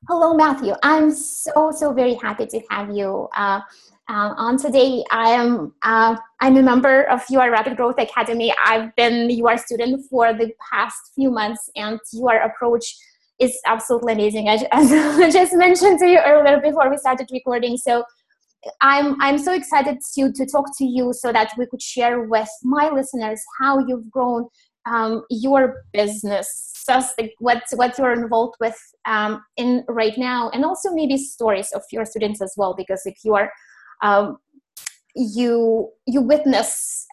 Hello, Matthew. I'm so very happy to have you on today. I'm a member of your Rapid Growth Academy. I've been your student for the past few months, and your approach is absolutely amazing. As I just mentioned to you earlier before we started recording. So I'm so excited to talk to you so that we could share with my listeners how you've grown your business, just like what you're involved with in right now, and also maybe stories of your students as well, because if you are you witness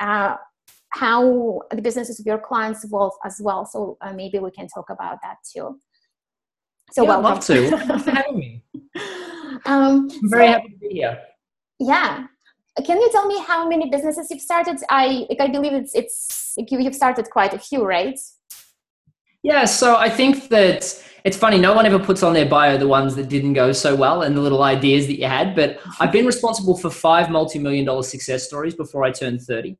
how the businesses of your clients evolve as well. So maybe we can talk about that too. So yeah, welcome. I'd love to. Thanks for having me. I'm very happy to be here. Yeah. Can you tell me how many businesses you've started? I believe you've started quite a few, right? Yeah, so I think that it's funny, no one ever puts on their bio the ones that didn't go so well and the little ideas that you had, but I've been responsible for 5 multi-million-dollar success stories before I turned 30.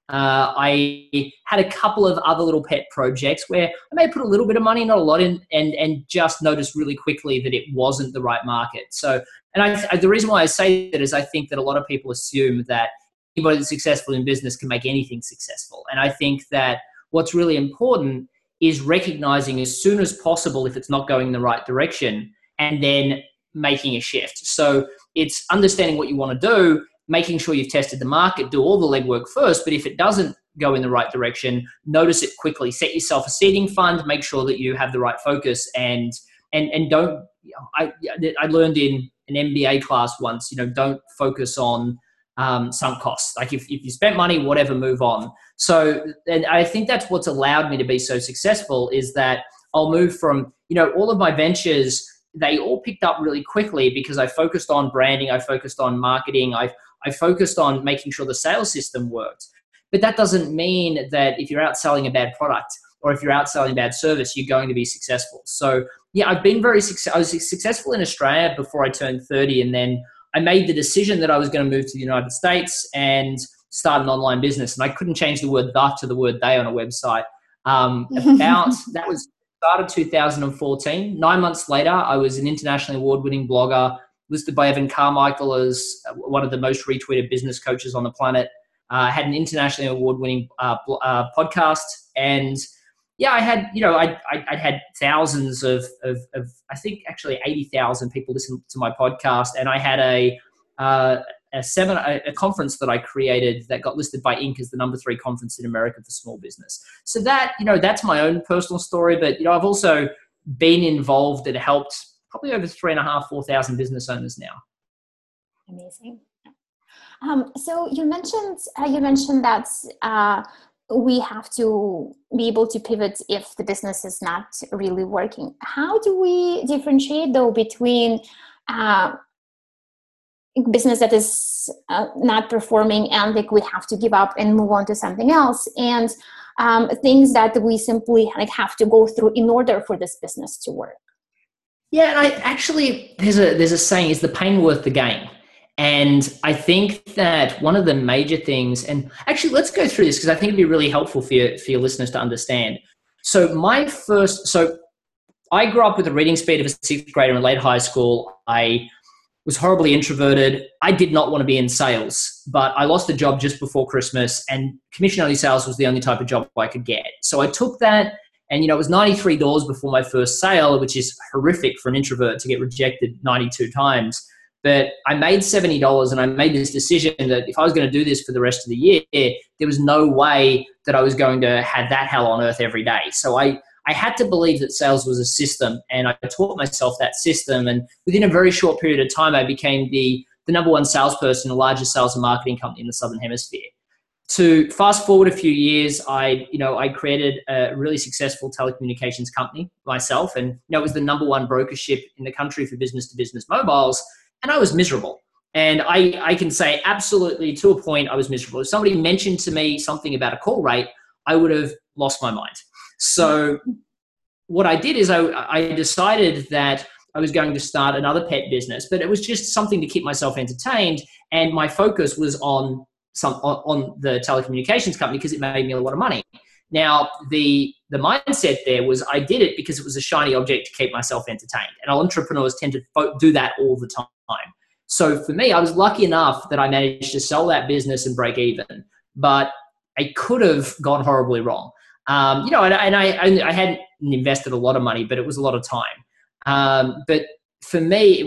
I had a couple of other little pet projects where I may put a little bit of money, not a lot in, and just noticed really quickly that it wasn't the right market. So, and the reason why I say that is I think that a lot of people assume that anybody that's successful in business can make anything successful. And I think that what's really important is recognizing as soon as possible if it's not going in the right direction and then making a shift. So it's understanding what you want to do, making sure you've tested the market, do all the legwork first, but if it doesn't go in the right direction, notice it quickly, set yourself a seeding fund, make sure that you have the right focus and don't, I learned in an MBA class once, don't focus on sunk costs. Like if you spent money, whatever, move on. So, and I think that's what's allowed me to be so successful is that I'll move from, all of my ventures, they all picked up really quickly because I focused on branding, I focused on marketing, I focused on making sure the sales system worked. But that doesn't mean that if you're out selling a bad product or if you're out selling bad service, you're going to be successful. So yeah, I've been I was successful in Australia before I turned 30, and then I made the decision that I was going to move to the United States and start an online business. And I couldn't change the word "the" to the word "they" on a website. That was started 2014. 9 months later, I was an internationally award-winning blogger, listed by Evan Carmichael as one of the most retweeted business coaches on the planet. Had an internationally award-winning podcast, and yeah, I had, I'd had thousands of I think actually 80,000 people listen to my podcast, and I had a conference that I created that got listed by Inc. as the #3 conference in America for small business. So that, that's my own personal story, but I've also been involved and helped probably over 3,500, 4,000 business owners now. Amazing. So you mentioned that we have to be able to pivot if the business is not really working. How do we differentiate though between business that is not performing and like we have to give up and move on to something else, and things that we simply have to go through in order for this business to work? Yeah, and there's a saying, is the pain worth the gain? And I think that one of the major things, and actually let's go through this because I think it'd be really helpful for your listeners to understand. So I grew up with a reading speed of a 6th grader in late high school. I was horribly introverted. I did not want to be in sales, but I lost a job just before Christmas, and commission-only sales was the only type of job I could get. So I took that, and it was 93 doors before my first sale, which is horrific for an introvert to get rejected 92 times. But I made $70, and I made this decision that if I was going to do this for the rest of the year, there was no way that I was going to have that hell on earth every day. So I had to believe that sales was a system, and I taught myself that system. And within a very short period of time, I became the #1 salesperson in the largest sales and marketing company in the Southern Hemisphere. To fast forward a few years, I created a really successful telecommunications company myself, and it was the #1 brokership in the country for business-to-business mobiles. And I was miserable. And I can say absolutely to a point I was miserable. If somebody mentioned to me something about a call rate, I would have lost my mind. So what I did is I decided that I was going to start another pet business, but it was just something to keep myself entertained. And my focus was on the telecommunications company because it made me a lot of money. Now, the the mindset there was I did it because it was a shiny object to keep myself entertained. And entrepreneurs tend to do that all the time. So for me, I was lucky enough that I managed to sell that business and break even, but I could have gone horribly wrong. And I hadn't invested a lot of money, but it was a lot of time. But for me,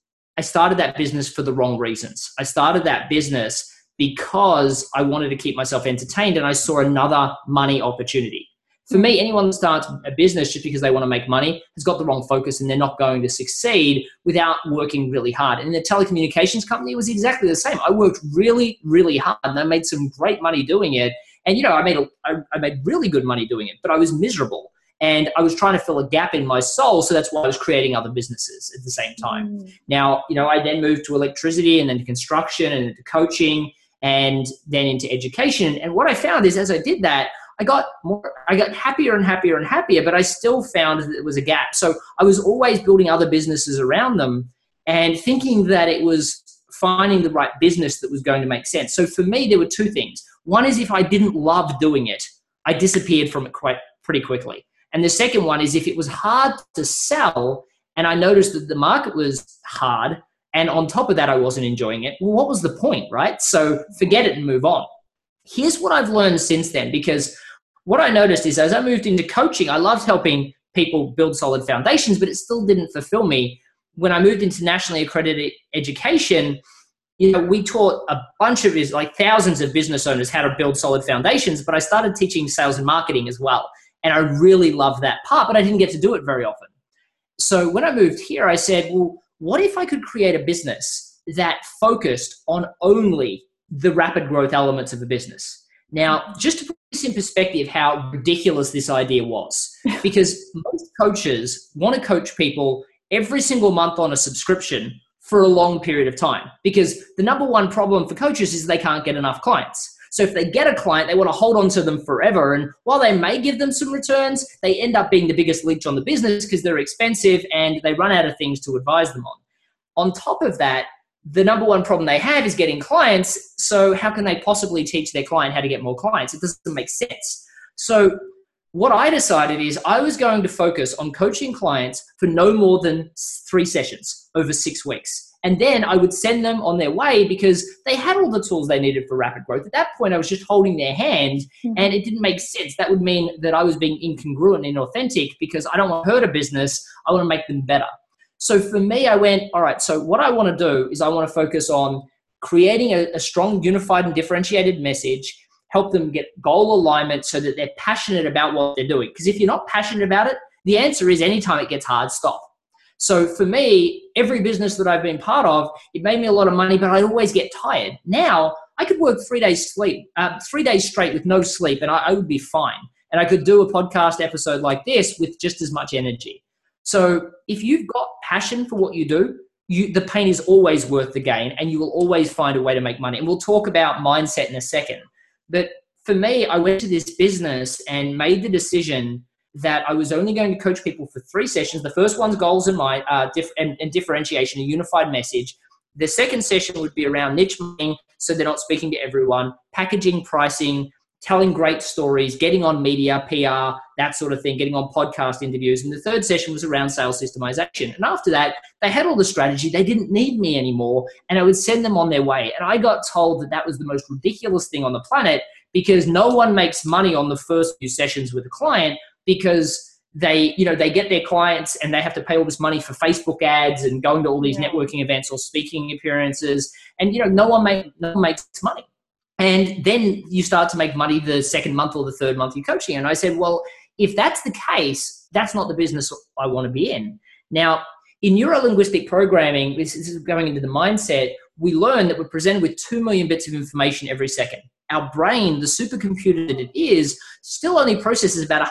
I started that business for the wrong reasons. I started that business because I wanted to keep myself entertained and I saw another money opportunity. For me, anyone that starts a business just because they want to make money has got the wrong focus and they're not going to succeed without working really hard. And in the telecommunications company, it was exactly the same. I worked really, really hard and I made some great money doing it. And, I made really good money doing it, but I was miserable. And I was trying to fill a gap in my soul. So that's why I was creating other businesses at the same time. Now, I then moved to electricity and then to construction and into coaching and then into education. And what I found is as I did that, I got happier and happier and happier, but I still found that there was a gap. So I was always building other businesses around them and thinking that it was finding the right business that was going to make sense. So for me, there were two things. One is if I didn't love doing it, I disappeared from it pretty quickly. And the second one is if it was hard to sell and I noticed that the market was hard and on top of that, I wasn't enjoying it, well, what was the point, right? So forget it and move on. Here's what I've learned since then, because what I noticed is as I moved into coaching, I loved helping people build solid foundations, but it still didn't fulfill me. When I moved into nationally accredited education, we taught a bunch of thousands of business owners how to build solid foundations, but I started teaching sales and marketing as well. And I really loved that part, but I didn't get to do it very often. So when I moved here, I said, well, what if I could create a business that focused on only the rapid growth elements of a business? Now, just to put this in perspective, how ridiculous this idea was, because most coaches want to coach people every single month on a subscription for a long period of time, because the number one problem for coaches is they can't get enough clients. So if they get a client, they want to hold on to them forever. And while they may give them some returns, they end up being the biggest leech on the business because they're expensive and they run out of things to advise them on. On top of that, the number one problem they have is getting clients. So how can they possibly teach their client how to get more clients? It doesn't make sense. So what I decided is I was going to focus on coaching clients for no more than 3 sessions over 6 weeks. And then I would send them on their way because they had all the tools they needed for rapid growth. At that point, I was just holding their hand and it didn't make sense. That would mean that I was being incongruent and inauthentic because I don't want to hurt a business. I want to make them better. So for me, I went, all right, so what I want to do is I want to focus on creating a strong, unified and differentiated message, help them get goal alignment so that they're passionate about what they're doing. Because if you're not passionate about it, the answer is anytime it gets hard, stop. So for me, every business that I've been part of, it made me a lot of money, but I always get tired. Now I could work 3 days straight with no sleep and I would be fine. And I could do a podcast episode like this with just as much energy. So if you've got passion for what you do, the pain is always worth the gain and you will always find a way to make money. And we'll talk about mindset in a second. But for me, I went to this business and made the decision that I was only going to coach people for 3 sessions. The first one's goals and differentiation, a unified message. The second session would be around niche marketing, so they're not speaking to everyone, packaging, pricing, telling great stories, getting on media, PR, that sort of thing, getting on podcast interviews. And the third session was around sales systemization. And after that, they had all the strategy. They didn't need me anymore. And I would send them on their way. And I got told that that was the most ridiculous thing on the planet because no one makes money on the first few sessions with a client because they get their clients and they have to pay all this money for Facebook ads and going to all these networking events or speaking appearances. And, no one makes money. And then you start to make money the second month or the third month you're coaching. And I said, well, if that's the case, that's not the business I want to be in. Now, in neuro-linguistic programming, this is going into the mindset, we learn that we're presented with 2 million bits of information every second. Our brain, the supercomputer that it is, still only processes about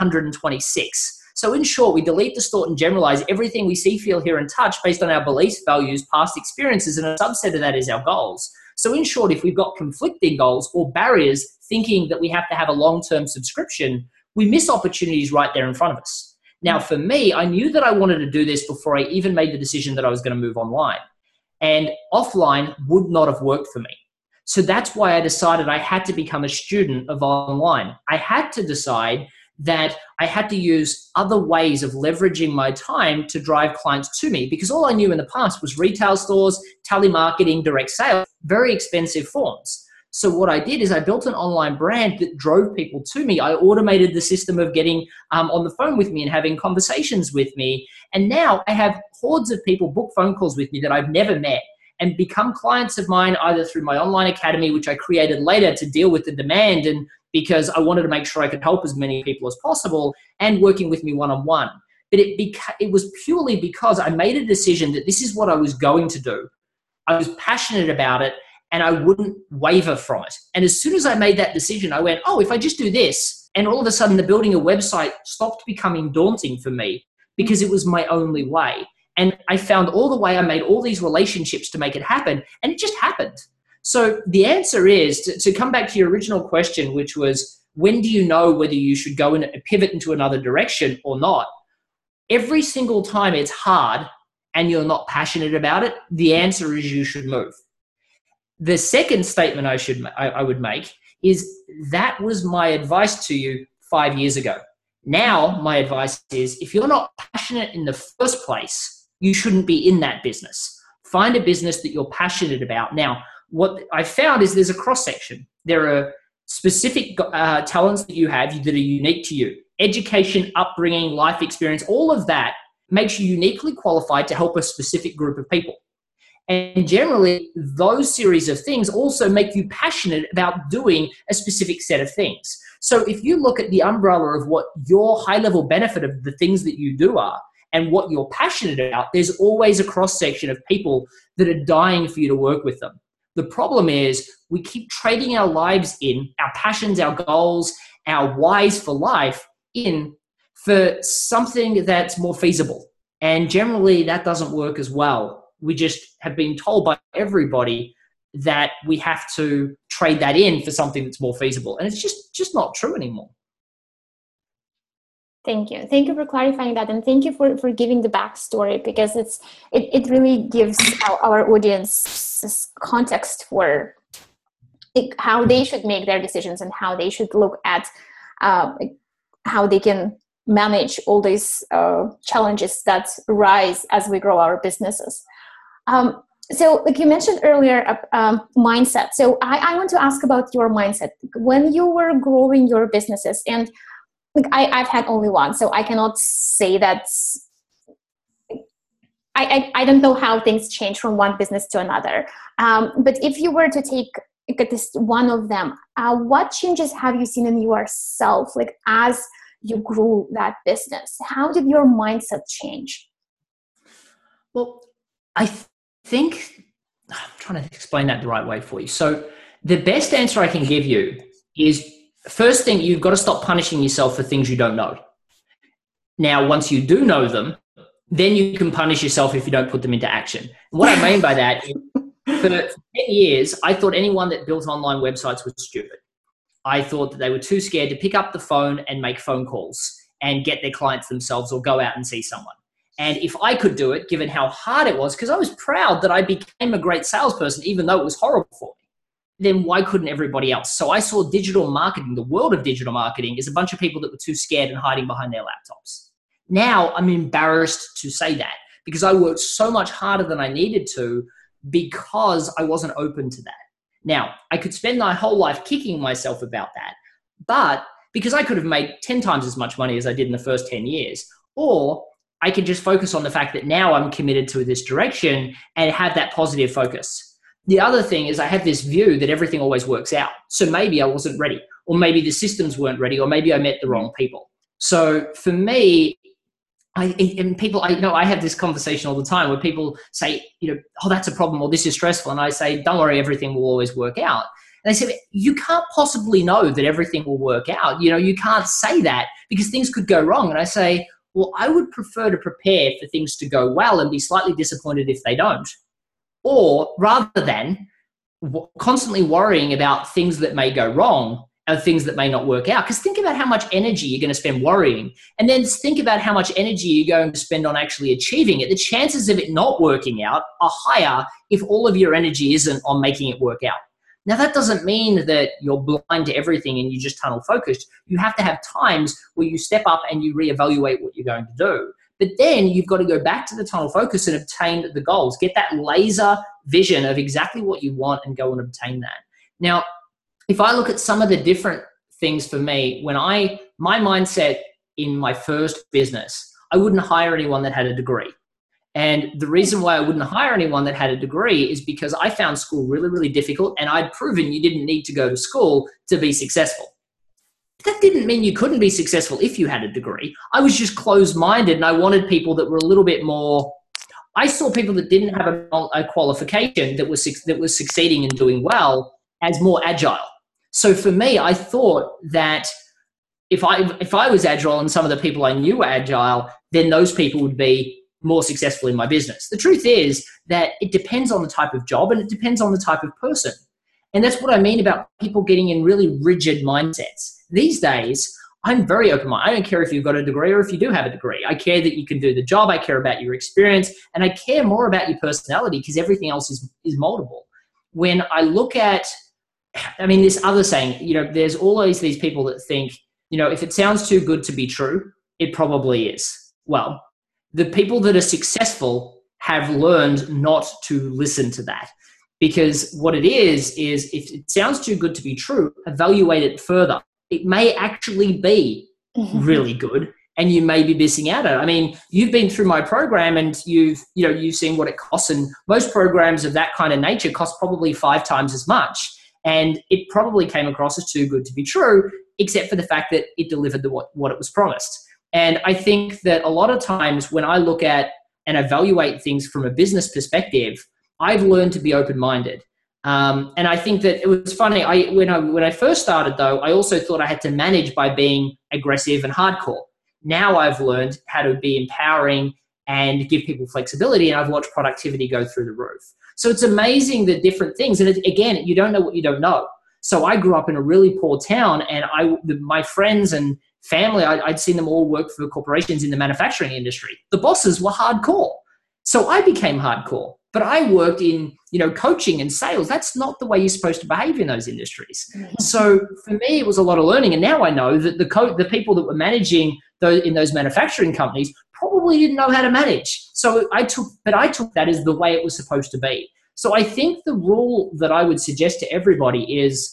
126. So in short, we delete, distort, and generalize everything we see, feel, hear, and touch based on our beliefs, values, past experiences, and a subset of that is our goals. So in short, if we've got conflicting goals or barriers thinking that we have to have a long-term subscription, we miss opportunities right there in front of us. Now, for me, I knew that I wanted to do this before I even made the decision that I was going to move online. And offline would not have worked for me. So that's why I decided I had to become a student of online. I had to decide that I had to use other ways of leveraging my time to drive clients to me, because all I knew in the past was retail stores, telemarketing, direct sales, very expensive forms. So what I did is I built an online brand that drove people to me. I automated the system of getting on the phone with me and having conversations with me. And now I have hordes of people book phone calls with me that I've never met and become clients of mine, either through my online academy, which I created later to deal with the demand and because I wanted to make sure I could help as many people as possible, and working with me one-on-one. But it was purely because I made a decision that this is what I was going to do. I was passionate about it and I wouldn't waver from it. And as soon as I made that decision, I went, oh, if I just do this, and all of a sudden the building a website stopped becoming daunting for me because it was my only way. And I found all the way, I made all these relationships to make it happen, and it just happened. So the answer is, to come back to your original question, which was, when do you know whether you should go and pivot into another direction or not? Every single time it's hard and you're not passionate about it, the answer is you should move. The second statement I would make is, that was my advice to you 5 years ago. Now my advice is, if you're not passionate in the first place, you shouldn't be in that business. Find a business that you're passionate about. Now, what I found is there's a cross-section. There are specific talents that you have that are unique to you. Education, upbringing, life experience, all of that makes you uniquely qualified to help a specific group of people. And generally, those series of things also make you passionate about doing a specific set of things. So if you look at the umbrella of what your high-level benefit of the things that you do are and what you're passionate about, there's always a cross-section of people that are dying for you to work with them. The problem is we keep trading our lives in, our passions, our goals, our whys for life in for something that's more feasible. And generally that doesn't work as well. We just have been told by everybody that we have to trade that in for something that's more feasible. And it's just not true anymore. Thank you. Thank you for clarifying that. And thank you for giving the backstory, because it really gives our audience this context for how they should make their decisions and how they should look at how they can manage all these challenges that arise as we grow our businesses. So like you mentioned earlier, mindset. So I want to ask about your mindset. When you were growing your businesses, and I've had only one, so I cannot say that. I don't know how things change from one business to another. But if you were to take this one of them, what changes have you seen in yourself, like as you grew that business? How did your mindset change? Well, I think I'm trying to explain that the right way for you. So the best answer I can give you is, first thing, you've got to stop punishing yourself for things you don't know. Now, once you do know them, then you can punish yourself if you don't put them into action. What I mean by that is, for 10 years, I thought anyone that built online websites was stupid. I thought that they were too scared to pick up the phone and make phone calls and get their clients themselves or go out and see someone. And if I could do it, given how hard it was, because I was proud that I became a great salesperson, even though it was horrible for me, then why couldn't everybody else? So I saw digital marketing, the world of digital marketing, as a bunch of people that were too scared and hiding behind their laptops. Now I'm embarrassed to say that, because I worked so much harder than I needed to because I wasn't open to that. Now, I could spend my whole life kicking myself about that, but because I could have made 10 times as much money as I did in the first 10 years, or I could just focus on the fact that now I'm committed to this direction and have that positive focus. The other thing is I have this view that everything always works out. So maybe I wasn't ready, or maybe the systems weren't ready, or maybe I met the wrong people. So for me, I have this conversation all the time where people say, oh, that's a problem, or this is stressful. And I say, don't worry, everything will always work out. And they say, you can't possibly know that everything will work out. You can't say that because things could go wrong. And I say, well, I would prefer to prepare for things to go well and be slightly disappointed if they don't. Or rather than constantly worrying about things that may go wrong and things that may not work out. Because think about how much energy you're going to spend worrying, and then think about how much energy you're going to spend on actually achieving it. The chances of it not working out are higher if all of your energy isn't on making it work out. Now, that doesn't mean that you're blind to everything and you just tunnel focused. You have to have times where you step up and you reevaluate what you're going to do. But then you've got to go back to the tunnel focus and obtain the goals. Get that laser vision of exactly what you want and go and obtain that. Now, if I look at some of the different things for me, my mindset in my first business, I wouldn't hire anyone that had a degree. And the reason why I wouldn't hire anyone that had a degree is because I found school really, really difficult, and I'd proven you didn't need to go to school to be successful. That didn't mean you couldn't be successful if you had a degree. I was just closed-minded, and I wanted people that were a little bit more. I saw people that didn't have a qualification that was succeeding and doing well as more agile. So for me, I thought that if I was agile and some of the people I knew were agile, then those people would be more successful in my business. The truth is that it depends on the type of job and it depends on the type of person. And that's what I mean about people getting in really rigid mindsets. These days, I'm very open-minded. I don't care if you've got a degree or if you do have a degree. I care that you can do the job. I care about your experience. And I care more about your personality because everything else is moldable. When I look at, this other saying, there's always these people that think, if it sounds too good to be true, it probably is. Well, the people that are successful have learned not to listen to that, because what it is if it sounds too good to be true, evaluate it further. It may actually be really good and you may be missing out on it. You've been through my program and you've seen what it costs, and most programs of that kind of nature cost probably 5 times as much. And it probably came across as too good to be true, except for the fact that it delivered what it was promised. And I think that a lot of times when I look at and evaluate things from a business perspective, I've learned to be open-minded. And I think that it was funny. When I first started, though, I also thought I had to manage by being aggressive and hardcore. Now I've learned how to be empowering and give people flexibility, and I've watched productivity go through the roof. So it's amazing the different things. And again, you don't know what you don't know. So I grew up in a really poor town, and my friends and family, I'd seen them all work for corporations in the manufacturing industry. The bosses were hardcore. So I became hardcore, but I worked in, coaching and sales. That's not the way you're supposed to behave in those industries. So for me, it was a lot of learning. And now I know that the people that were managing in those manufacturing companies probably didn't know how to manage. So I took that as the way it was supposed to be. So I think the rule that I would suggest to everybody is,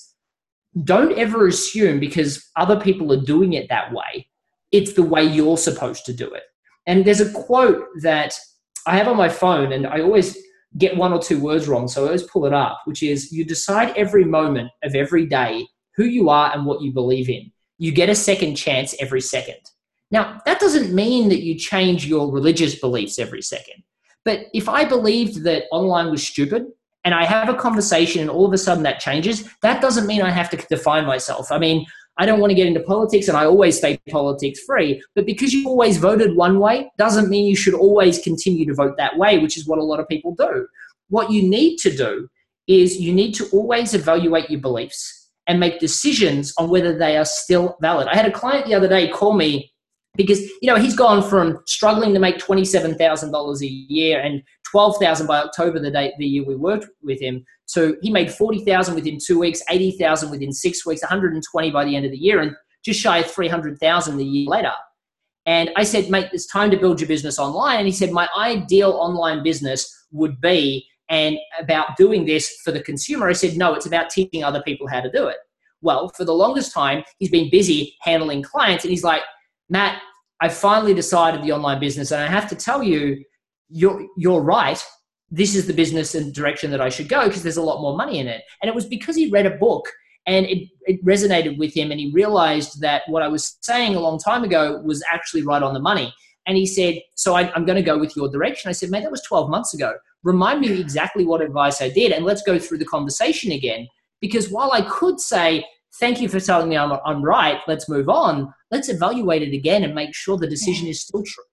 don't ever assume because other people are doing it that way, it's the way you're supposed to do it. And there's a quote that I have on my phone, and I always get 1 or 2 words wrong, so I always pull it up, which is, you decide every moment of every day who you are and what you believe in. You get a second chance every second. Now, that doesn't mean that you change your religious beliefs every second. But if I believed that online was stupid, and I have a conversation and all of a sudden that changes, that doesn't mean I have to define myself. I don't want to get into politics, and I always stay politics free, but because you always voted one way doesn't mean you should always continue to vote that way, which is what a lot of people do. What you need to do is you need to always evaluate your beliefs and make decisions on whether they are still valid. I had a client the other day call me because, he's gone from struggling to make $27,000 a year and $12,000 by October, the year we worked with him, to he made $40,000 within 2 weeks, $80,000 within 6 weeks, $120,000 by the end of the year, and just shy of $300,000 a year later. And I said, mate, it's time to build your business online. And he said, my ideal online business would be, and about doing this for the consumer. I said, no, it's about teaching other people how to do it. Well, for the longest time, he's been busy handling clients, and he's like, Matt, I finally decided the online business, and I have to tell you, you're right. This is the business and direction that I should go because there's a lot more money in it. And it was because he read a book and it resonated with him, and he realized that what I was saying a long time ago was actually right on the money. And he said, so I'm going to go with your direction. I said, mate, that was 12 months ago. Remind me exactly what advice I did, and let's go through the conversation again. Because while I could say, thank you for telling me I'm right, let's move on, let's evaluate it again and make sure the decision is still true.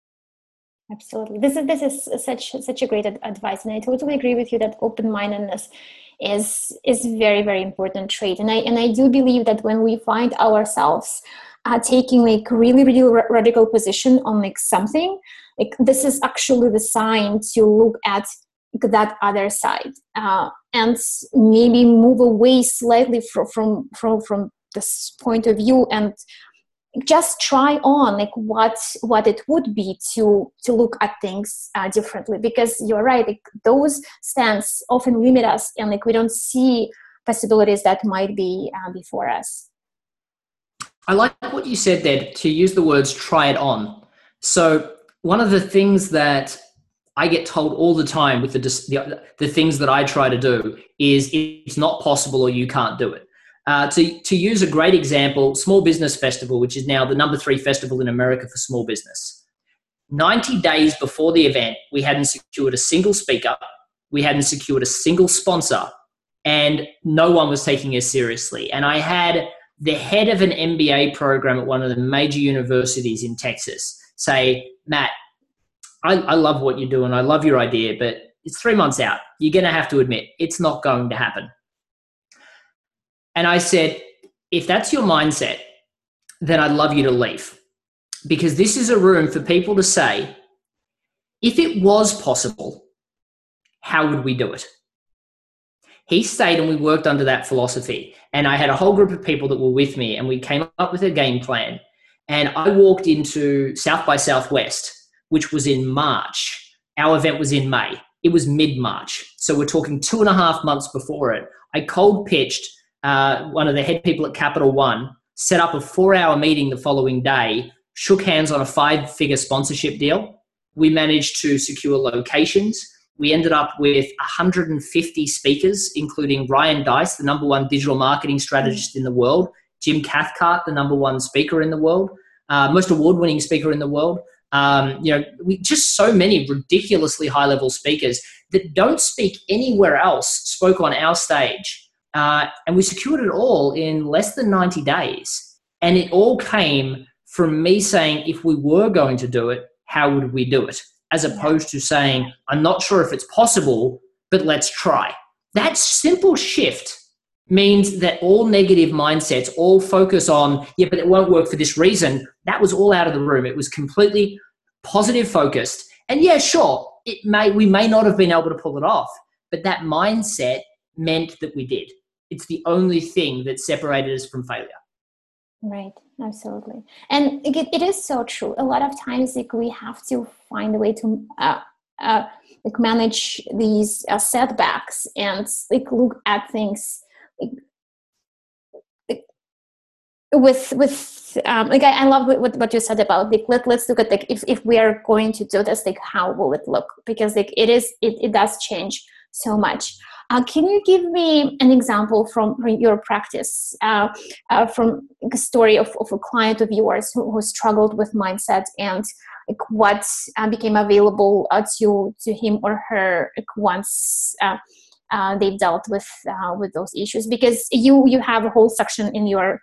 Absolutely. This is such a great advice. And I totally agree with you that open-mindedness is very, very important trait. And I do believe that when we find ourselves taking really, really radical position on something, this is actually the sign to look at that other side, and maybe move away slightly from this point of view, and just try on like what it would be to look at things differently. Because you're right, like those stands often limit us, and like we don't see possibilities that might be before us. I like what you said there, to use the words try it on. So one of the things that I get told all the time with the things that I try to do is it's not possible or you can't do it. To use a great example, Small Business Festival, which is now the #3 festival in America for small business. 90 days before the event, we hadn't secured a single speaker, we hadn't secured a single sponsor, and no one was taking us seriously. And I had the head of an MBA program at one of the major universities in Texas say, Matt, I love what you do and I love your idea, but it's 3 months out. You're going to have to admit it's not going to happen. And I said, if that's your mindset, then I'd love you to leave, because this is a room for people to say, if it was possible, how would we do it? He stayed and we worked under that philosophy. And I had a whole group of people that were with me and we came up with a game plan. And I walked into South by Southwest, which was in March. Our event was in May. It was mid-March. So we're talking 2.5 months before it. I cold pitched one of the head people at Capital One, set up a 4-hour meeting the following day, shook hands on a 5-figure sponsorship deal. We managed to secure locations. We ended up with 150 speakers, including Ryan Deiss, the #1 digital marketing strategist in the world, Jim Cathcart, the #1 speaker in the world, most award-winning speaker in the world. We just so many ridiculously high-level speakers that don't speak anywhere else spoke on our stage. And we secured it all in less than 90 days. And it all came from me saying, if we were going to do it, how would we do it? As opposed to saying, I'm not sure if it's possible, but let's try. That simple shift means that all negative mindsets, all focus on, yeah, but it won't work for this reason. That was all out of the room. It was completely positive focused. And yeah, sure, we may not have been able to pull it off, but that mindset meant that we did. It's the only thing that separated us from failure. Right, absolutely. And it is so true. A lot of times, like, we have to find a way to manage these setbacks and like look at things with I love what you said about like let's look at like if we are going to do this, like how will it look? Because like it does change so much. Can you give me an example from your practice, from a story of a client of yours who struggled with mindset, and like what became available to him or her like, once they've dealt with those issues? Because you have a whole section in your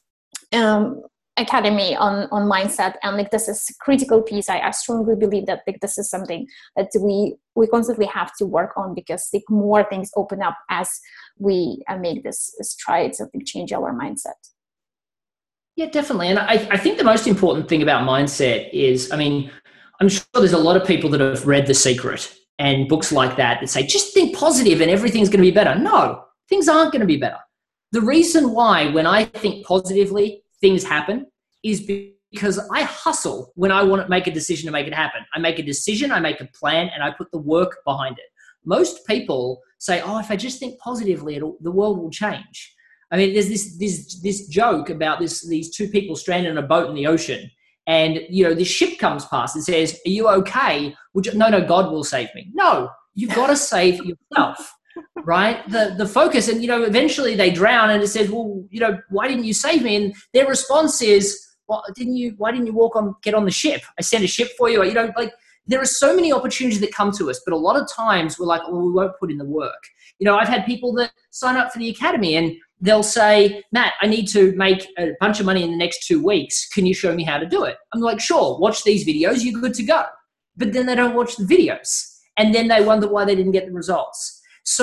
academy on mindset, and like this is a critical piece. I strongly believe that like this is something that we constantly have to work on, because like more things open up as we make this strides of like, change our mindset. Yeah, definitely. And I think the most important thing about mindset is, I mean, I'm sure there's a lot of people that have read The Secret and books like that say, just think positive and everything's going to be better. No, things aren't going to be better. The reason why when I think positively, things happen is because I hustle when I want to make a decision to make it happen. I make a decision, I make a plan, and I put the work behind it. Most people say, oh, if I just think positively, the world will change. I mean, there's this joke about these two people stranded on a boat in the ocean, and this ship comes past and says, "Are you okay?" No, God will save me. No, you've got to save yourself, right? The focus, and eventually they drown, and it says, "Well, why didn't you save me?" And their response is, "Well, why didn't you get on the ship? I sent a ship for you." There are so many opportunities that come to us, but a lot of times we're like, "Oh, we won't put in the work." I've had people that sign up for the academy and they'll say, "Matt, I need to make a bunch of money in the next 2 weeks. Can you show me how to do it?" I'm like, "Sure, watch these videos, you're good to go." But then they don't watch the videos. And then they wonder why they didn't get the results. So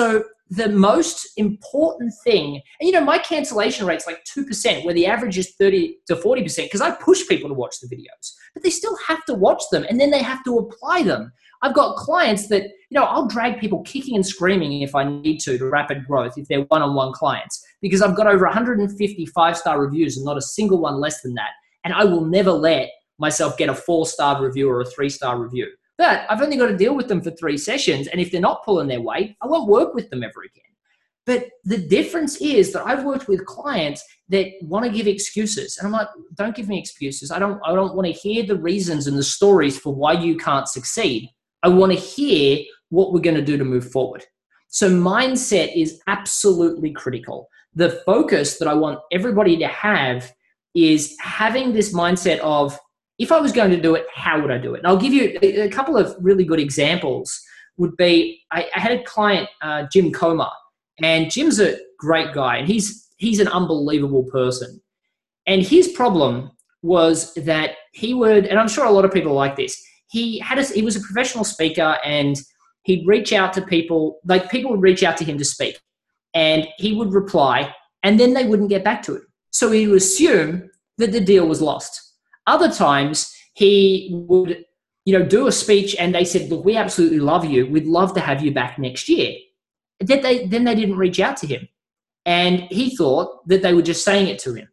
the most important thing, and my cancellation rate's like 2%, where the average is 30 to 40%, because I push people to watch the videos, but they still have to watch them, and then they have to apply them. I've got clients that, I'll drag people kicking and screaming if I need to rapid growth, if they're one-on-one clients, because I've got over 150 five-star reviews and not a single one less than that. And I will never let myself get a 4-star review or a 3-star review. But I've only got to deal with them for 3 sessions. And if they're not pulling their weight, I won't work with them ever again. But the difference is that I've worked with clients that want to give excuses. And I'm like, don't give me excuses. I don't want to hear the reasons and the stories for why you can't succeed. I want to hear what we're going to do to move forward. So mindset is absolutely critical. The focus that I want everybody to have is having this mindset of, if I was going to do it, how would I do it? And I'll give you a couple of really good examples. Would be, I had a client, Jim Comer, and Jim's a great guy, and he's an unbelievable person. And his problem was that he would, and I'm sure a lot of people are like this, he was a professional speaker, and he'd reach out to people, like people would reach out to him to speak, and he would reply, and then they wouldn't get back to him. So he would assume that the deal was lost. Other times he would, do a speech and they said, look, we absolutely love you. We'd love to have you back next year. Then they didn't reach out to him. And he thought that they were just saying it to him.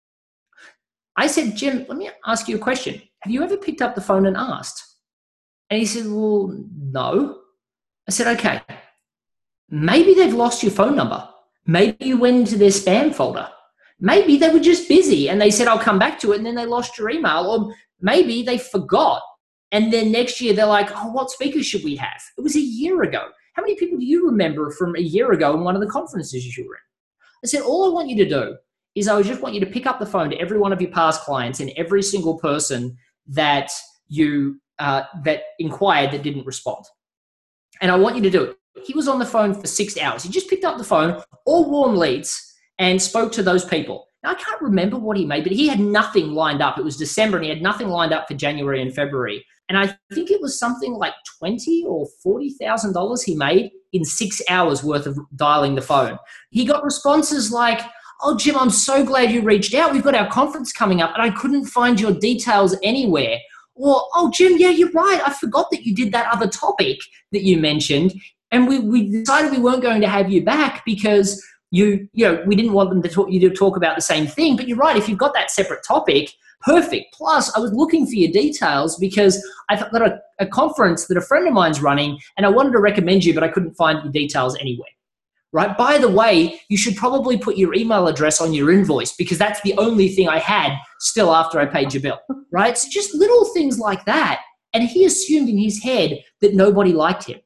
I said, Jim, let me ask you a question. Have you ever picked up the phone and asked? And he said, well, no. I said, okay, maybe they've lost your phone number. Maybe you went into their spam folder. Maybe they were just busy and they said, I'll come back to it, and then they lost your email. Or maybe they forgot. And then next year they're like, oh, what speakers should we have? It was a year ago. How many people do you remember from a year ago in one of the conferences you were in? I said, all I want you to do is I just want you to pick up the phone to every one of your past clients and every single person that you that inquired that didn't respond. And I want you to do it. He was on the phone for 6 hours. He just picked up the phone, all warm leads, and spoke to those people. Now, I can't remember what he made, but he had nothing lined up. It was December, and he had nothing lined up for January and February. And I think it was something like $20,000 or $40,000 he made in 6 hours worth of dialing the phone. He got responses like, oh, Jim, I'm so glad you reached out. We've got our conference coming up, and I couldn't find your details anywhere. Or, oh, Jim, yeah, you're right. I forgot that you did that other topic that you mentioned, and we decided we weren't going to have you back because we didn't want them to talk about the same thing. But you're right. If you've got that separate topic, perfect. Plus, I was looking for your details because I've got a conference that a friend of mine's running, and I wanted to recommend you, but I couldn't find your details anywhere. Right? By the way, you should probably put your email address on your invoice because that's the only thing I had still after I paid your bill. Right? So just little things like that. And he assumed in his head that nobody liked him.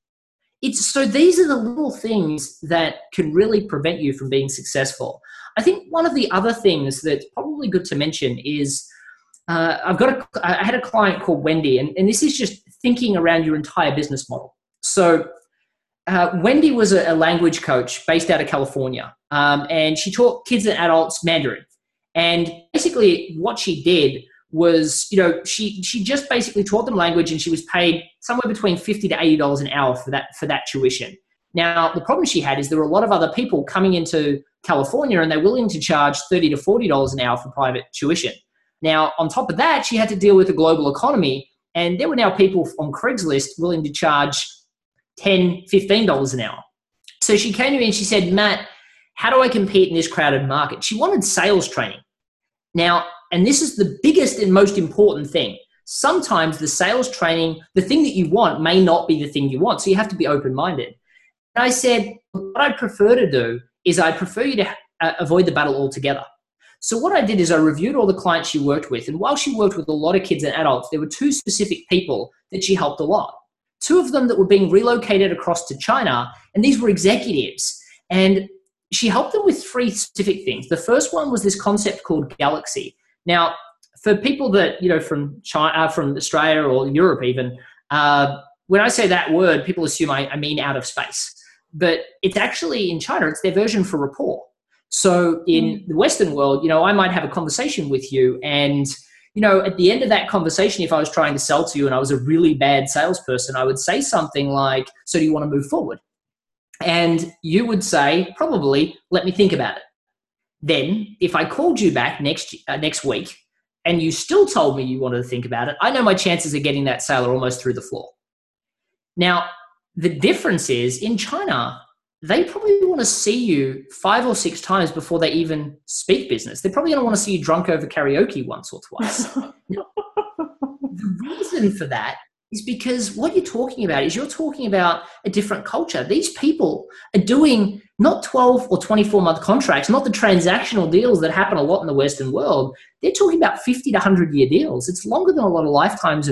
So these are the little things that can really prevent you from being successful. I think one of the other things that's probably good to mention is I had a client called Wendy, and this is just thinking around your entire business model. So Wendy was a language coach based out of California, and she taught kids and adults Mandarin. And basically what she did was, she just basically taught them language, and she was paid somewhere between $50 to $80 an hour for that tuition. Now, the problem she had is there were a lot of other people coming into California, and they're willing to charge $30 to $40 an hour for private tuition. Now, on top of that, she had to deal with the global economy, and there were now people on Craigslist willing to charge $10, $15 an hour. So she came to me and she said, Matt, how do I compete in this crowded market? She wanted sales training. Now, and this is the biggest and most important thing. Sometimes the sales training, the thing that you want may not be the thing you want. So you have to be open-minded. And I said, what I prefer to do is I prefer you to avoid the battle altogether. So what I did is I reviewed all the clients she worked with. And while she worked with a lot of kids and adults, there were 2 specific people that she helped a lot. 2 of them that were being relocated across to China, and these were executives. And she helped them with 3 specific things. The first one was this concept called Galaxy. Now, for people that, from China, from Australia or Europe even, when I say that word, people assume I mean out of space. But it's actually, in China, it's their version for rapport. So in the Western world, I might have a conversation with you, and at the end of that conversation, if I was trying to sell to you and I was a really bad salesperson, I would say something like, so do you want to move forward? And you would say, probably, let me think about it. Then, if I called you back next week and you still told me you wanted to think about it, I know my chances of getting that sale are almost through the floor. Now, the difference is in China, they probably want to see you 5 or 6 times before they even speak business. They're probably going to want to see you drunk over karaoke once or twice. Now, the reason for that is because what you're talking about is you're talking about a different culture. These people are doing not 12 or 24-month contracts, not the transactional deals that happen a lot in the Western world. They're talking about 50 to 100-year deals. It's longer than a lot of lifetimes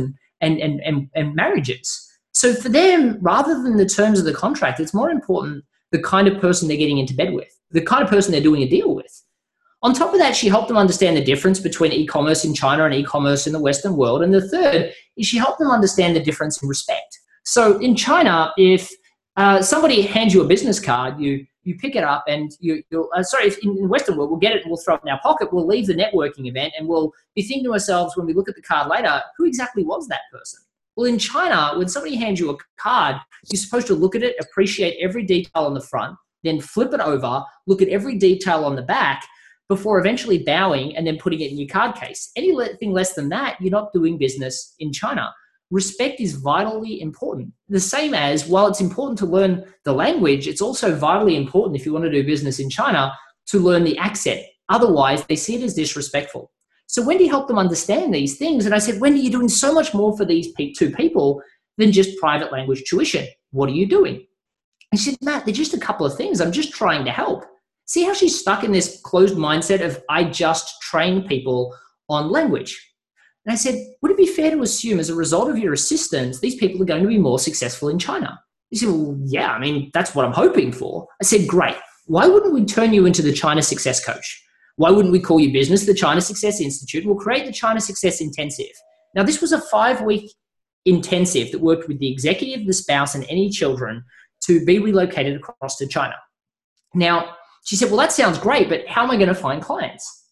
and marriages. So for them, rather than the terms of the contract, it's more important the kind of person they're getting into bed with, the kind of person they're doing a deal with. On top of that, she helped them understand the difference between e-commerce in China and e-commerce in the Western world. And the third is she helped them understand the difference in respect. So in China, if somebody hands you a business card, you pick it up and if in the Western world, we'll get it and we'll throw it in our pocket. We'll leave the networking event and we'll be thinking to ourselves when we look at the card later, who exactly was that person? Well, in China, when somebody hands you a card, you're supposed to look at it, appreciate every detail on the front, then flip it over, look at every detail on the back, before eventually bowing and then putting it in your card case. Anything less than that, you're not doing business in China. Respect is vitally important. The same as, while it's important to learn the language, it's also vitally important if you want to do business in China to learn the accent. Otherwise, they see it as disrespectful. So Wendy helped them understand these things. And I said, Wendy, you're doing so much more for these 2 people than just private language tuition. What are you doing? And she said, Matt, they're just a couple of things. I'm just trying to help. See how she's stuck in this closed mindset of I just train people on language. And I said, would it be fair to assume as a result of your assistance, these people are going to be more successful in China? He said, well, yeah, I mean, that's what I'm hoping for. I said, great. Why wouldn't we turn you into the China Success Coach? Why wouldn't we call your business the China Success Institute? We'll create the China Success Intensive. Now, this was a 5-week intensive that worked with the executive, the spouse, and any children to be relocated across to China. Now, she said, well, that sounds great, but how am I going to find clients?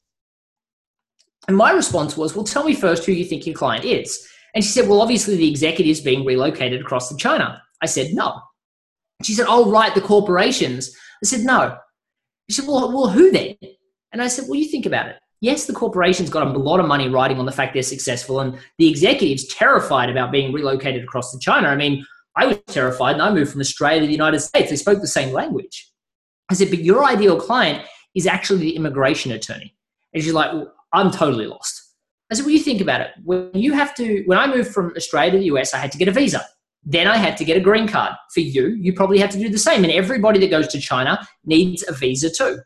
And my response was, well, tell me first who you think your client is. And she said, well, obviously the executive's being relocated across to China. I said, no. She said, oh, right, the corporations. I said, no. She said, well, who then? And I said, well, you think about it. Yes, the corporation's got a lot of money riding on the fact they're successful, and the executive's terrified about being relocated across to China. I mean, I was terrified, and I moved from Australia to the United States. They spoke the same language. I said, but your ideal client is actually the immigration attorney. And she's like, well, I'm totally lost. I said, well, you think about it. When I moved from Australia to the US, I had to get a visa. Then I had to get a green card. For you probably have to do the same. And everybody that goes to China needs a visa too.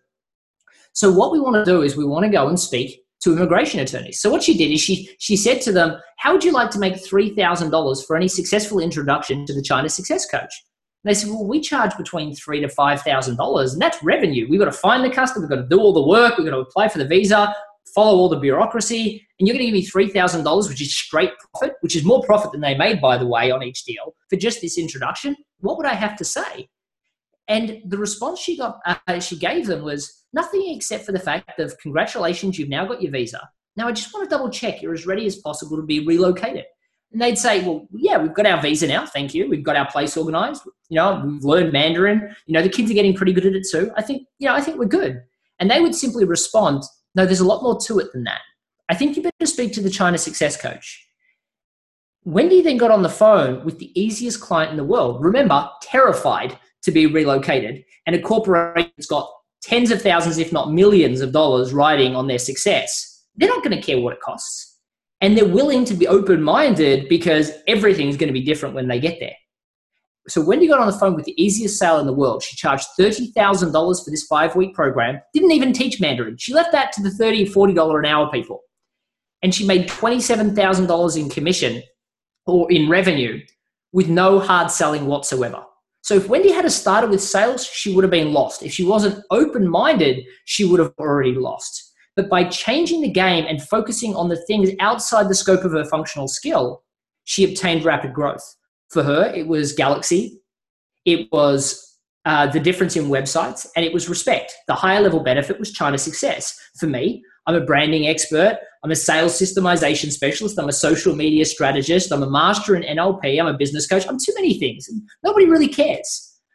So what we want to do is we want to go and speak to immigration attorneys. So what she did is she said to them, how would you like to make $3,000 for any successful introduction to the China Success Coach? And they said, well, we charge between $3,000 to $5,000, and that's revenue. We've got to find the customer, we've got to do all the work, we've got to apply for the visa, follow all the bureaucracy, and you're going to give me $3,000, which is straight profit, which is more profit than they made, by the way, on each deal, for just this introduction. What would I have to say? And the response she gave them was nothing except for the fact of, congratulations, you've now got your visa. Now, I just want to double check you're as ready as possible to be relocated. And they'd say, well, yeah, we've got our visa now. Thank you. We've got our place organized. We've learned Mandarin. The kids are getting pretty good at it too. I think we're good. And they would simply respond, no, there's a lot more to it than that. I think you better speak to the China Success Coach. Wendy then got on the phone with the easiest client in the world. Remember, terrified to be relocated, and a corporation that's got tens of thousands, if not millions of dollars riding on their success. They're not going to care what it costs. And they're willing to be open-minded because everything's going to be different when they get there. So Wendy got on the phone with the easiest sale in the world. She charged $30,000 for this 5-week program. Didn't even teach Mandarin. She left that to the $30, $40 an hour people. And she made $27,000 in commission or in revenue with no hard selling whatsoever. So if Wendy had started with sales, she would have been lost. If she wasn't open-minded, she would have already lost. But by changing the game and focusing on the things outside the scope of her functional skill, she obtained rapid growth. For her, it was Galaxy, it was the difference in websites, and it was respect. The higher level benefit was China Success. For me, I'm a branding expert, I'm a sales systemization specialist, I'm a social media strategist, I'm a master in NLP, I'm a business coach, I'm too many things. Nobody really cares.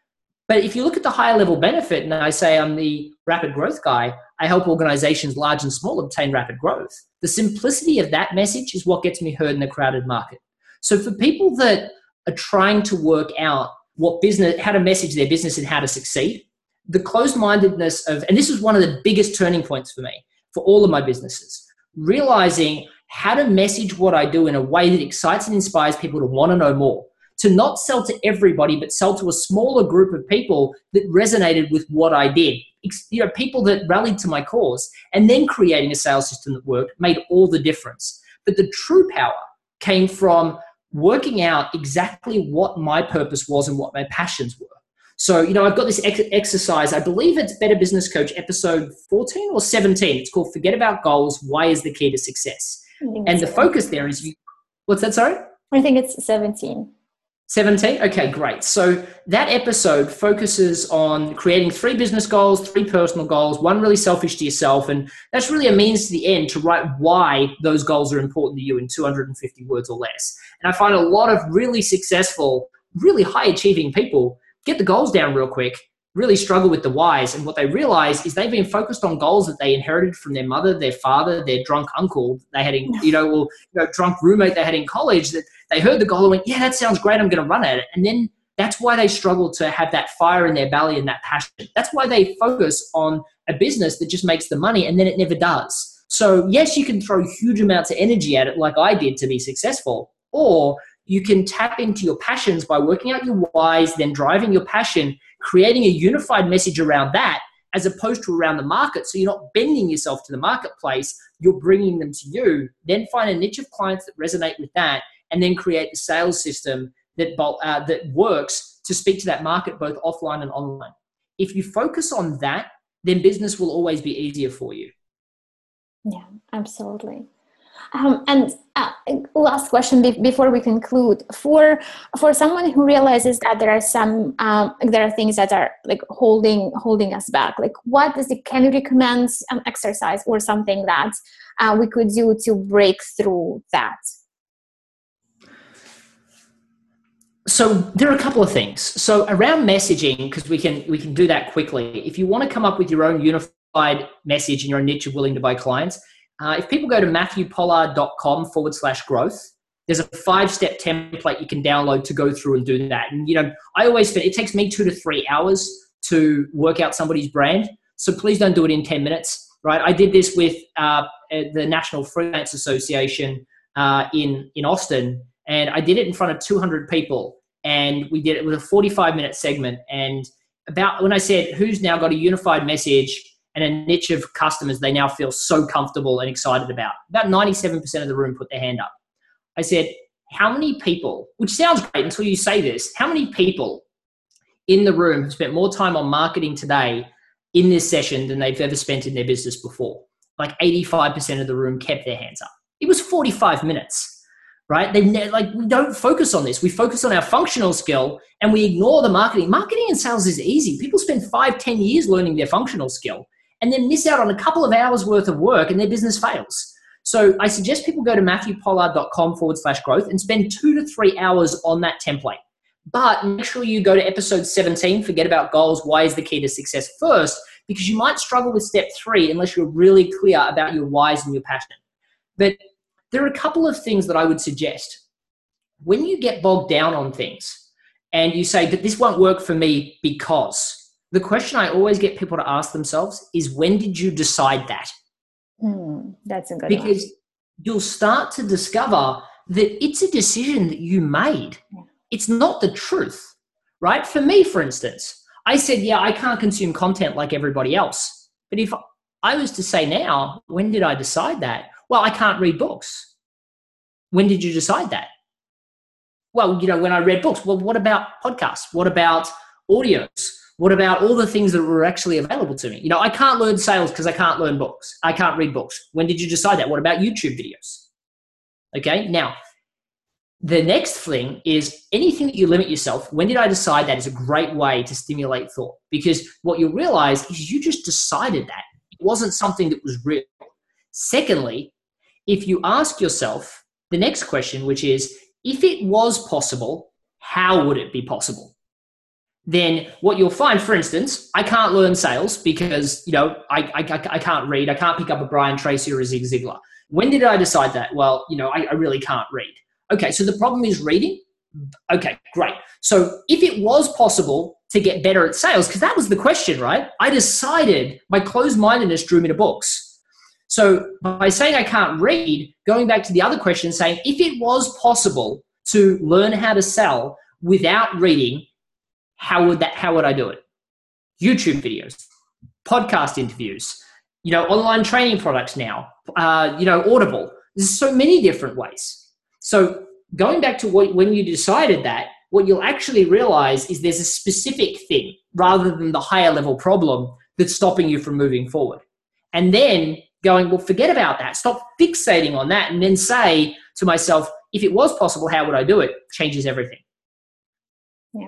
But if you look at the higher level benefit, and I say I'm the rapid growth guy, I help organizations large and small obtain rapid growth. The simplicity of that message is what gets me heard in a crowded market. So for people that are trying to work out how to message their business and how to succeed, the closed-mindedness of, and this was one of the biggest turning points for me, for all of my businesses, realizing how to message what I do in a way that excites and inspires people to want to know more, to not sell to everybody, but sell to a smaller group of people that resonated with what I did. People that rallied to my cause, and then creating a sales system that worked made all the difference. But the true power came from working out exactly what my purpose was and what my passions were. So, I've got this exercise, I believe it's Better Business Coach episode 14 or 17. It's called Forget About Goals, Why is the Key to Success? And the focus there is, what's that, sorry? I think it's 17. 17? Okay, great. So that episode focuses on creating 3 business goals, 3 personal goals, 1 really selfish to yourself. And that's really a means to the end to write why those goals are important to you in 250 words or less. And I find a lot of really successful, really high achieving people get the goals down real quick, really struggle with the whys. And what they realize is they've been focused on goals that they inherited from their mother, their father, their drunk uncle they had in, drunk roommate they had in college, that they heard the goal and went, yeah, that sounds great, I'm going to run at it. And then that's why they struggle to have that fire in their belly and that passion. That's why they focus on a business that just makes the money, and then it never does. So yes, you can throw huge amounts of energy at it like I did to be successful, or you can tap into your passions by working out your whys, then driving your passion, creating a unified message around that as opposed to around the market. So you're not bending yourself to the marketplace, you're bringing them to you. Then find a niche of clients that resonate with that, and then create the sales system that works to speak to that market both offline and online. If you focus on that, then business will always be easier for you. Yeah, absolutely. And last question before we conclude, for someone who realizes that there are things that are like holding us back, like can you recommend an exercise or something that we could do to break through that? So there are a couple of things. So around messaging, because we can do that quickly. If you want to come up with your own unified message and your own niche of willing to buy clients, if people go to matthewpollard.com/growth, there's a 5-step template you can download to go through and do that. And, I always find it takes me 2 to 3 hours to work out somebody's brand. So please don't do it in 10 minutes, right? I did this with the National Freelance Association in Austin, and I did it in front of 200 people. And we did it with a 45-minute segment. And when I said, who's now got a unified message and a niche of customers they now feel so comfortable and excited about 97% of the room put their hand up. I said, how many people, which sounds great until you say this, how many people in the room have spent more time on marketing today in this session than they've ever spent in their business before? Like 85% of the room kept their hands up. It was 45 minutes, right? We don't focus on this. We focus on our functional skill and we ignore the marketing. Marketing and sales is easy. People spend 5-10 years learning their functional skill and then miss out on a couple of hours worth of work and their business fails. So I suggest people go to matthewpollard.com/growth and spend 2 to 3 hours on that template. But make sure you go to episode 17, Forget About Goals, Why is the Key to Success first, because you might struggle with step 3 unless you're really clear about your whys and your passion. But there are a couple of things that I would suggest. When you get bogged down on things and you say, but this won't work for me because, the question I always get people to ask themselves is, when did you decide that? That's a good one. Because you'll start to discover that it's a decision that you made. Yeah. It's not the truth, right? For me, for instance, I said, yeah, I can't consume content like everybody else. But if I was to say now, when did I decide that? Well, I can't read books. When did you decide that? Well, when I read books. Well, what about podcasts? What about audios? What about all the things that were actually available to me? I can't learn sales because I can't learn books. I can't read books. When did you decide that? What about YouTube videos? Okay. Now, the next thing is anything that you limit yourself. When did I decide that is a great way to stimulate thought? Because what you'll realize is you just decided that. It wasn't something that was real. Secondly, if you ask yourself the next question, which is, if it was possible, how would it be possible? then what you'll find, for instance, I can't learn sales because, I can't read. I can't pick up a Brian Tracy or a Zig Ziglar. When did I decide that? Well, I really can't read. Okay, so the problem is reading. Okay, great. So if it was possible to get better at sales, because that was the question, right? I decided my closed-mindedness drew me to books. So by saying I can't read, going back to the other question, saying if it was possible to learn how to sell without reading, how would I do it? YouTube videos, podcast interviews, online training products now, Audible. There's so many different ways. So going back to when you decided that, what you'll actually realize is there's a specific thing rather than the higher level problem that's stopping you from moving forward. And then going, well, forget about that. Stop fixating on that. And then say to myself, if it was possible, how would I do it? Changes everything. Yeah.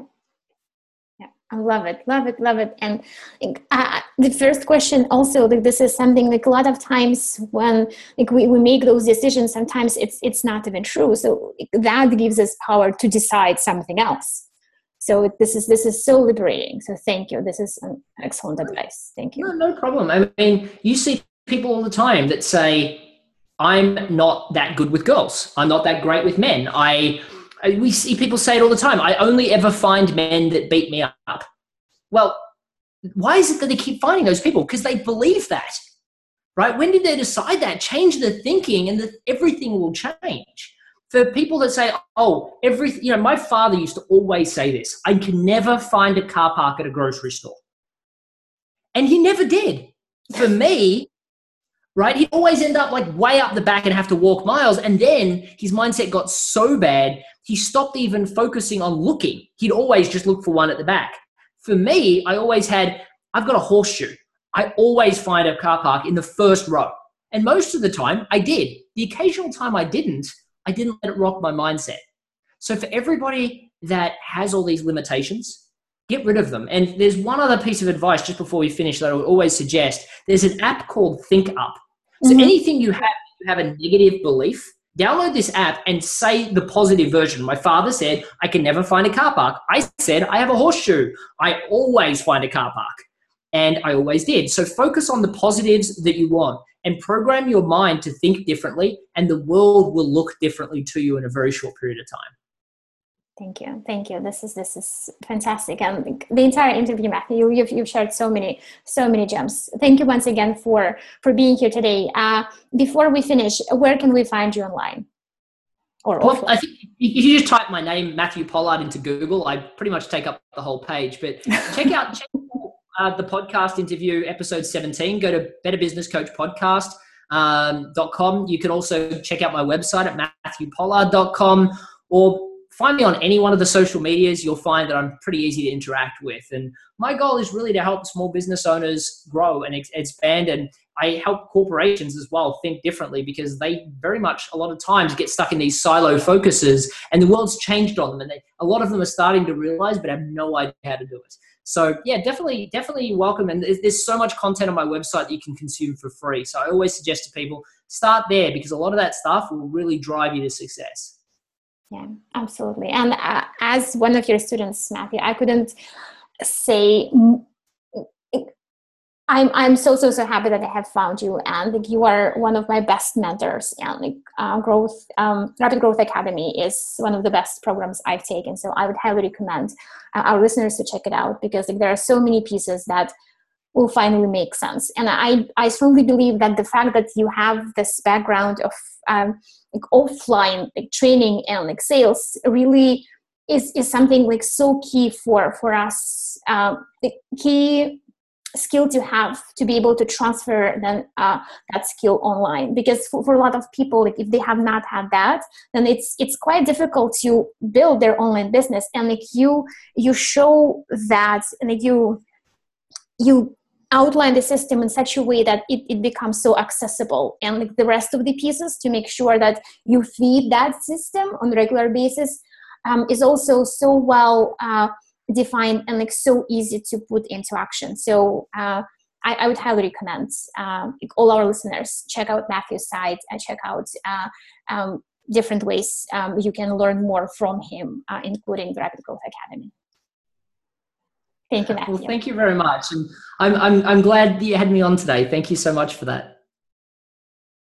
I love it. And the first question also, this is something a lot of times when we make those decisions, sometimes it's not even true. So that gives us power to decide something else. So this is so liberating. So thank you. This is an excellent advice. Thank you. No problem. I mean, you see people all the time that say, I'm not that good with girls. I'm not that great with men. We see people say it all the time. I only ever find men that beat me up. Well, why is it that they keep finding those people? Because they believe that, right? When did they decide that? Change the thinking and everything will change. For people that say, my father used to always say this, I can never find a car park at a grocery store. And he never did. For me, right? He'd always end up way up the back and have to walk miles. And then his mindset got so bad, he stopped even focusing on looking. He'd always just look for one at the back. For me, I've got a horseshoe. I always find a car park in the first row. And most of the time I did. The occasional time I didn't let it rock my mindset. So for everybody that has all these limitations, get rid of them. And there's one other piece of advice just before we finish that I would always suggest. There's an app called ThinkUp. So anything you have a negative belief, download this app and say the positive version. My father said, I can never find a car park. I said, I have a horseshoe. I always find a car park. And I always did. So focus on the positives that you want and program your mind to think differently, and the world will look differently to you in a very short period of time. Thank you. This is fantastic. And the entire interview, Matthew, you've shared so many gems. Thank you once again for being here today. Before we finish, where can we find you online? I think if you just type my name, Matthew Pollard, into Google, I pretty much take up the whole page. But check out the podcast interview, episode 17. Go to betterbusinesscoachpodcast.com. You can also check out my website at matthewpollard.com, or find me on any one of the social medias. You'll find that I'm pretty easy to interact with. And my goal is really to help small business owners grow and expand. And I help corporations as well think differently, because they very much a lot of times get stuck in these silo focuses, and the world's changed on them. And a lot of them are starting to realize, but have no idea how to do it. So yeah, definitely welcome. And there's so much content on my website that you can consume for free. So I always suggest to people, start there, because a lot of that stuff will really drive you to success. Yeah, absolutely. And as one of your students, Matthew, I couldn't say, I'm so happy that I have found you, and you are one of my best mentors. And Rapid Growth Academy is one of the best programs I've taken. So I would highly recommend our listeners to check it out, because there are so many pieces that will finally make sense. And I strongly believe that the fact that you have this background of offline training and sales really is something so key for us. The key skill to have to be able to transfer that skill online, because for a lot of people, if they have not had that, then it's quite difficult to build their online business. And you show that, and you outline the system in such a way that it becomes so accessible, and the rest of the pieces to make sure that you feed that system on a regular basis is also so well defined and so easy to put into action. So I would highly recommend all our listeners check out Matthew's site and check out different ways you can learn more from him, including the Rapid Growth Academy. Thank you, Matthew. Well, thank you very much. And I'm glad that you had me on today. Thank you so much for that.